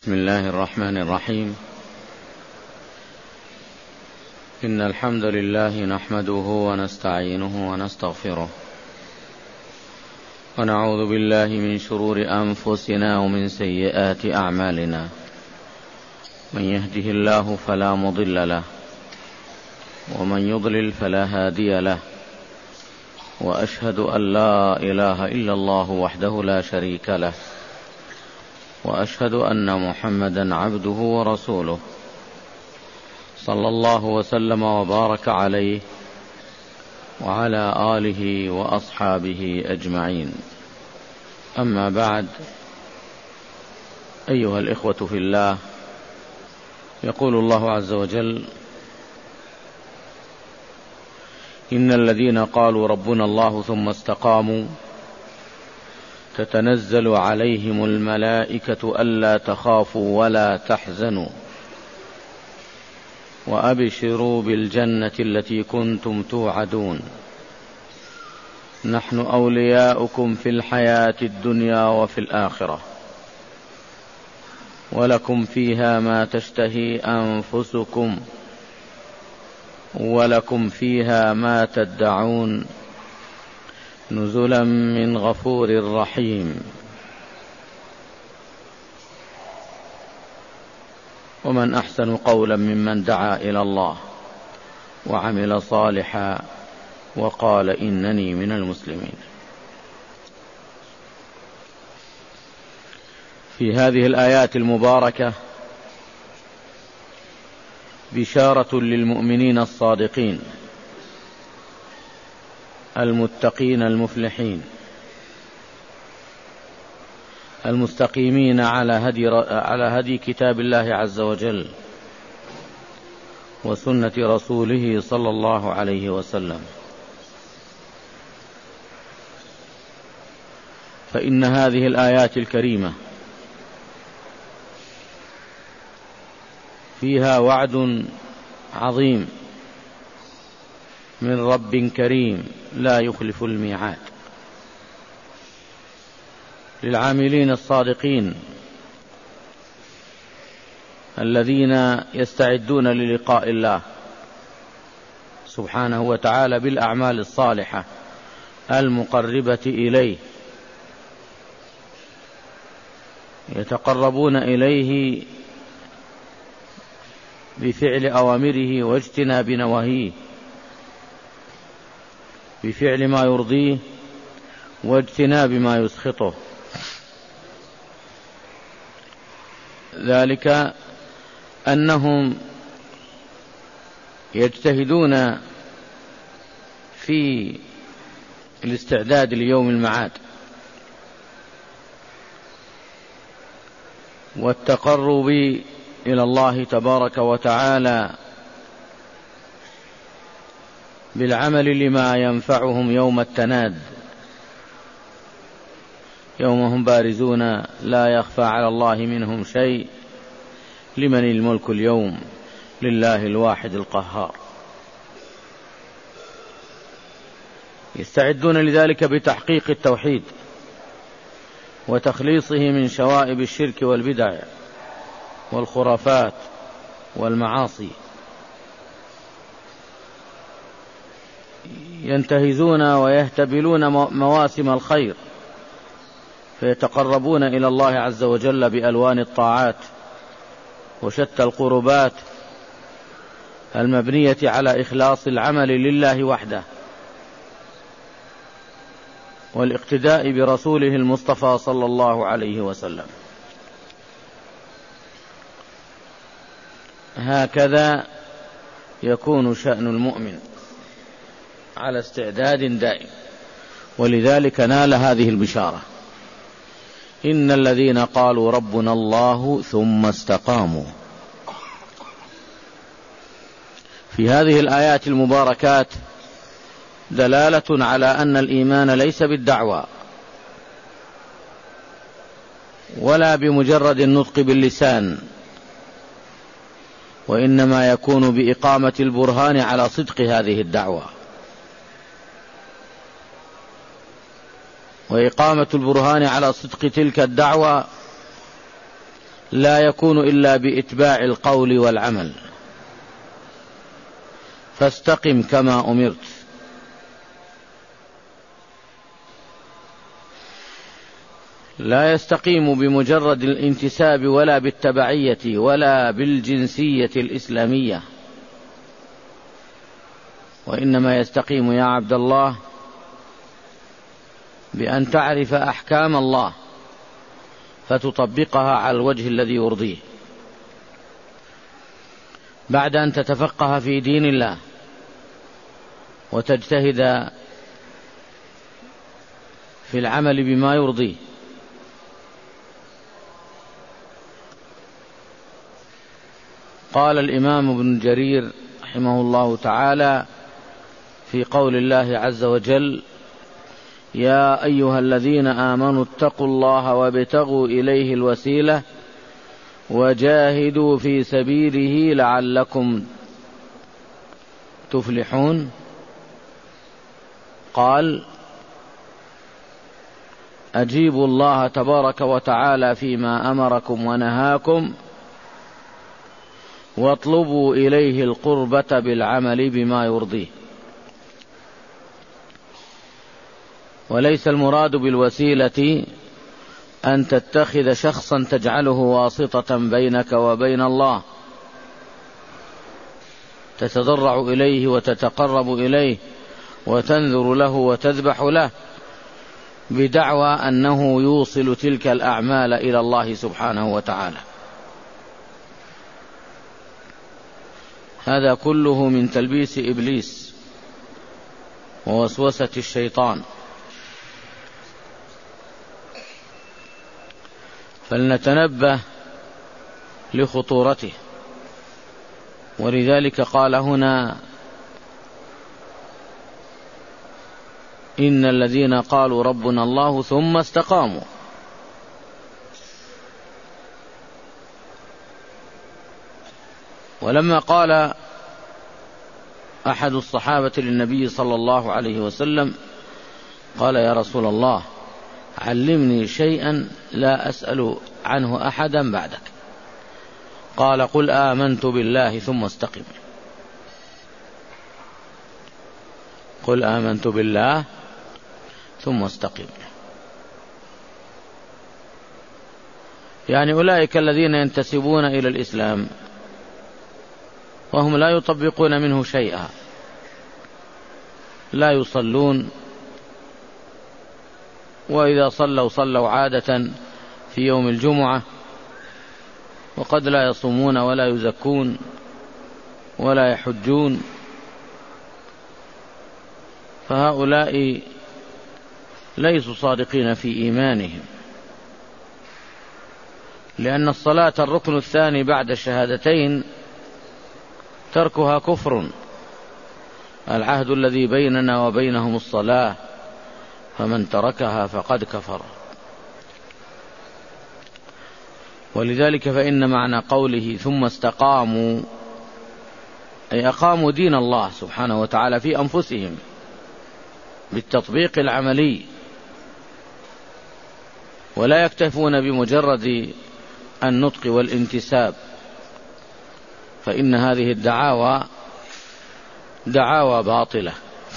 بسم الله الرحمن الرحيم. إن الحمد لله نحمده ونستعينه ونستغفره ونعوذ بالله من شرور أنفسنا ومن سيئات أعمالنا. من يهده الله فلا مضل له ومن يضلل فلا هادي له، وأشهد أن لا إله إلا الله وحده لا شريك له، وأشهد أن محمدا عبده ورسوله صلى الله وسلم وبارك عليه وعلى آله وأصحابه أجمعين. أما بعد، أيها الإخوة في الله، يقول الله عز وجل: إن الذين قالوا ربنا الله ثم استقاموا تتنزل عليهم الملائكة ألا تخافوا ولا تحزنوا وأبشروا بالجنة التي كنتم توعدون، نحن أولياؤكم في الحياة الدنيا وفي الآخرة، ولكم فيها ما تشتهي أنفسكم ولكم فيها ما تدعون، نزلا من غفور رحيم. ومن أحسن قولا ممن دعا إلى الله وعمل صالحا وقال إنني من المسلمين. في هذه الآيات المباركة بشارة للمؤمنين الصادقين المتقين المفلحين المستقيمين على هدي كتاب الله عز وجل وسنة رسوله صلى الله عليه وسلم. فإن هذه الآيات الكريمة فيها وعد عظيم من رب كريم لا يخلف الميعاد للعاملين الصادقين الذين يستعدون للقاء الله سبحانه وتعالى بالأعمال الصالحة المقربة إليه، يتقربون إليه بفعل أوامره واجتناب نواهيه، بفعل ما يرضيه واجتناب ما يسخطه. ذلك أنهم يجتهدون في الاستعداد ليوم المعاد والتقرب إلى الله تبارك وتعالى بالعمل لما ينفعهم يوم التناد، يوم هم بارزون لا يخفى على الله منهم شيء، لمن الملك اليوم، لله الواحد القهار. يستعدون لذلك بتحقيق التوحيد وتخليصه من شوائب الشرك والبدع والخرافات والمعاصي، ينتهزون ويهتبلون مواسم الخير، فيتقربون إلى الله عز وجل بألوان الطاعات وشتى القربات المبنية على إخلاص العمل لله وحده والاقتداء برسوله المصطفى صلى الله عليه وسلم. هكذا يكون شأن المؤمن على استعداد دائم، ولذلك نال هذه البشارة: إن الذين قالوا ربنا الله ثم استقاموا. في هذه الآيات المباركات دلالة على أن الإيمان ليس بالدعوى ولا بمجرد النطق باللسان، وإنما يكون بإقامة البرهان على صدق هذه الدعوة، وإقامة البرهان على صدق تلك الدعوة لا يكون إلا بإتباع القول والعمل، فاستقم كما أمرت. لا يستقيم بمجرد الانتساب ولا بالتبعية ولا بالجنسية الإسلامية، وإنما يستقيم يا عبد الله بأن تعرف أحكام الله فتطبقها على الوجه الذي يرضيه، بعد أن تتفقه في دين الله وتجتهد في العمل بما يرضيه. قال الإمام ابن جرير رحمه الله تعالى في قول الله عز وجل: يا أيها الذين آمنوا اتقوا الله وابتغوا إليه الوسيلة وجاهدوا في سبيله لعلكم تفلحون. قال: أجيبوا الله تبارك وتعالى فيما أمركم ونهاكم، واطلبوا إليه القربة بالعمل بما يرضيه. وليس المراد بالوسيلة أن تتخذ شخصا تجعله واسطة بينك وبين الله، تتضرع إليه وتتقرب إليه وتنذر له وتذبح له بدعوى أنه يوصل تلك الأعمال إلى الله سبحانه وتعالى. هذا كله من تلبيس إبليس ووسوسة الشيطان، فلنتنبه لخطورته. ولذلك قال هنا: إن الذين قالوا ربنا الله ثم استقاموا. ولما قال أحد الصحابة للنبي صلى الله عليه وسلم قال: يا رسول الله علمني شيئا لا أسأل عنه أحدا بعدك. قال: قل آمنت بالله ثم استقم. قل آمنت بالله ثم استقم. يعني أولئك الذين ينتسبون إلى الإسلام وهم لا يطبقون منه شيئا، لا يصلون، وإذا صلوا عادة في يوم الجمعة، وقد لا يصومون ولا يزكون ولا يحجون، فهؤلاء ليسوا صادقين في إيمانهم، لأن الصلاة الركن الثاني بعد الشهادتين تركها كفر. العهد الذي بيننا وبينهم الصلاة، فمن تركها فقد كفر. ولذلك فإن معنى قوله ثم استقاموا أي أقاموا دين الله سبحانه وتعالى في أنفسهم بالتطبيق العملي، ولا يكتفون بمجرد النطق والانتساب، فإن هذه الدعاوى دعاوى باطلة.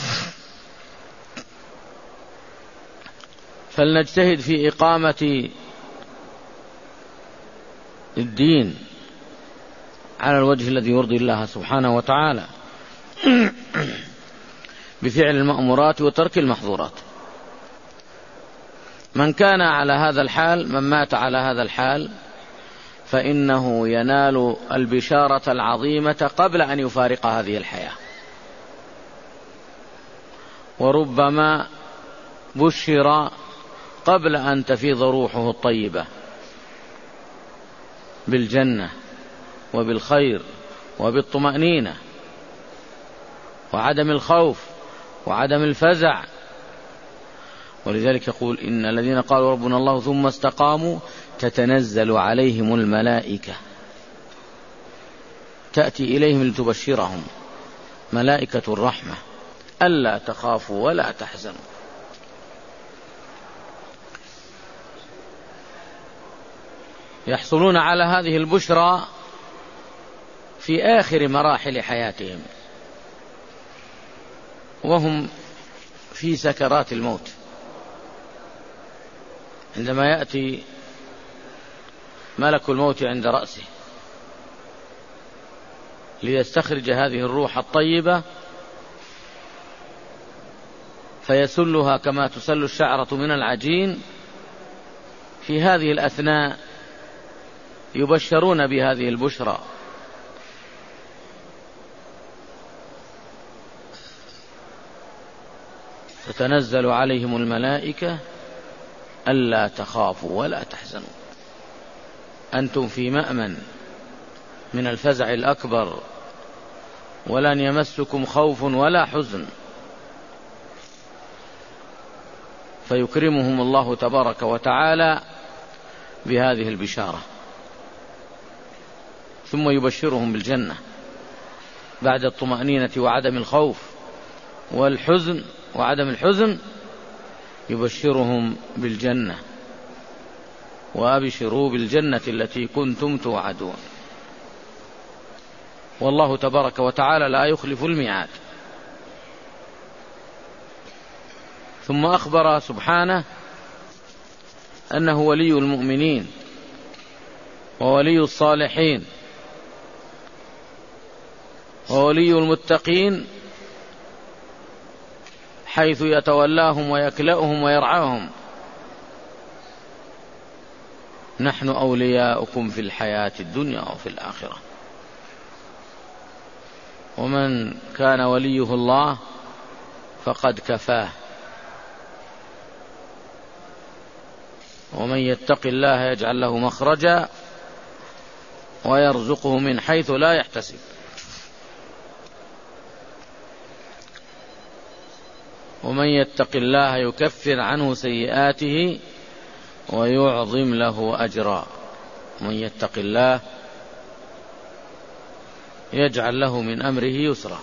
فلنجتهد في إقامة الدين على الوجه الذي يرضي الله سبحانه وتعالى بفعل المأمورات وترك المحظورات. من كان على هذا الحال، من مات على هذا الحال، فإنه ينال البشارة العظيمة قبل أن يفارق هذه الحياة، وربما بشر قبل أن تفيض روحه الطيبة بالجنة وبالخير وبالطمأنينة وعدم الخوف وعدم الفزع. ولذلك يقول: إن الذين قالوا ربنا الله ثم استقاموا تتنزل عليهم الملائكة، تأتي إليهم لتبشرهم ملائكة الرحمة ألا تخافوا ولا تحزنوا. يحصلون على هذه البشرى في آخر مراحل حياتهم وهم في سكرات الموت، عندما يأتي ملك الموت عند رأسه ليستخرج هذه الروح الطيبة فيسلها كما تسل الشعرة من العجين. في هذه الأثناء يبشرون بهذه البشرى، تتنزل عليهم الملائكة ألا تخافوا ولا تحزنوا أنتم في مأمن من الفزع الأكبر ولن يمسكم خوف ولا حزن. فيكرمهم الله تبارك وتعالى بهذه البشارة، ثم يبشرهم بالجنة بعد الطمأنينة وعدم الخوف والحزن وعدم الحزن، يبشرهم بالجنة: وأبشروا بالجنة التي كنتم توعدون. والله تبارك وتعالى لا يخلف الميعاد. ثم أخبر سبحانه أنه ولي المؤمنين وولي الصالحين وولي المتقين، حيث يتولاهم ويكلأهم ويرعاهم: نحن أولياؤكم في الحياة الدنيا وفي الآخرة. ومن كان وليه الله فقد كفاه، ومن يتق الله يجعل له مخرجا ويرزقه من حيث لا يحتسب. ومن يتق الله يكفر عنه سيئاته ويعظم له أجرا. ومن يتق الله يجعل له من أمره يسرا.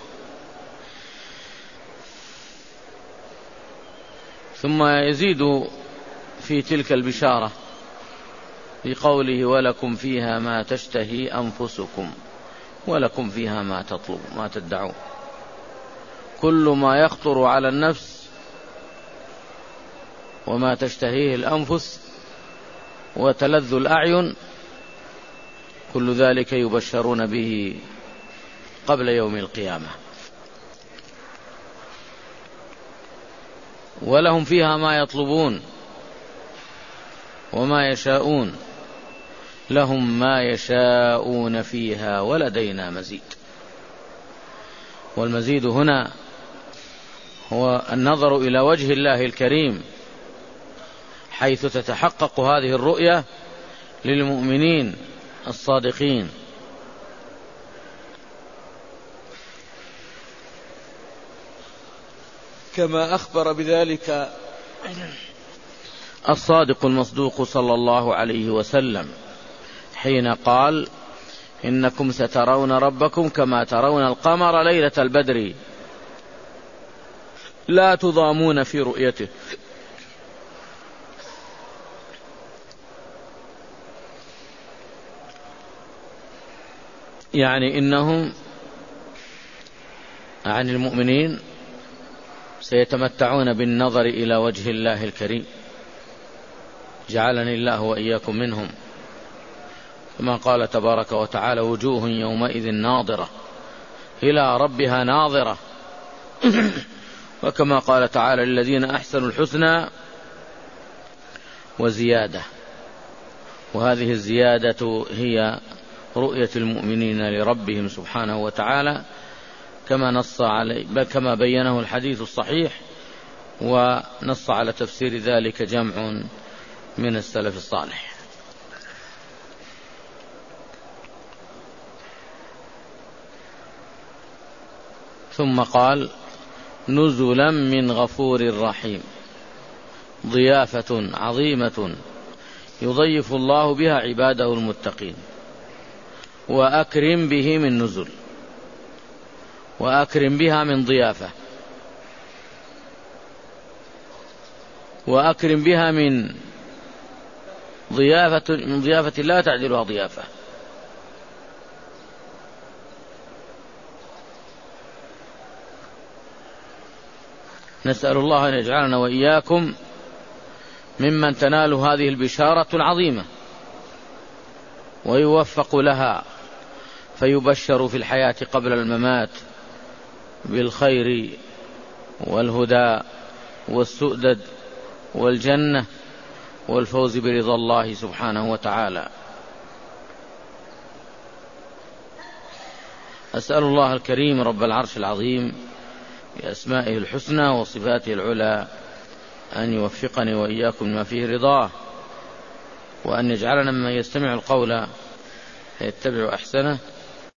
ثم يزيد في تلك البشارة بقوله: ولكم فيها ما تشتهي أنفسكم ولكم فيها ما تطلب ما تدعون. كل ما يخطر على النفس وما تشتهيه الأنفس وتلذ الأعين، كل ذلك يبشرون به قبل يوم القيامة. ولهم فيها ما يطلبون وما يشاءون، لهم ما يشاءون فيها ولدينا مزيد. والمزيد هنا هو النظر إلى وجه الله الكريم، حيث تتحقق هذه الرؤية للمؤمنين الصادقين. كما أخبر بذلك الصادق المصدوق صلى الله عليه وسلم حين قال: إنكم سترون ربكم كما ترون القمر ليلة البدر لا تضامون في رؤيته. يعني إنهم عن المؤمنين سيتمتعون بالنظر إلى وجه الله الكريم، جعلني الله وإياكم منهم. كما قال تبارك وتعالى: وجوه يومئذ ناظرة إلى ربها ناظرة. وكما قال تعالى: للذين أحسنوا الحسنى وزيادة. وهذه الزيادة هي رؤية المؤمنين لربهم سبحانه وتعالى، كما بينه الحديث الصحيح، ونص على تفسير ذلك جمع من السلف الصالح. ثم قال: نزلا من غفور رحيم، ضيافة عظيمة يضيف الله بها عباده المتقين. وأكرم به من نزل، وأكرم بها من ضيافة، وأكرم بها من ضيافة من ضيافة لا تعدلها ضيافة. نسأل الله أن يجعلنا وإياكم ممن تنال هذه البشارة العظيمة ويوفق لها، فيبشر في الحياة قبل الممات بالخير والهدى والسؤدد والجنة والفوز برضا الله سبحانه وتعالى. أسأل الله الكريم رب العرش العظيم بأسمائه الحسنى وصفاته العلى أن يوفقني وإياكم لما فيه رضاه، وأن يجعلنا ممن يستمع القول فيتبع أحسنه،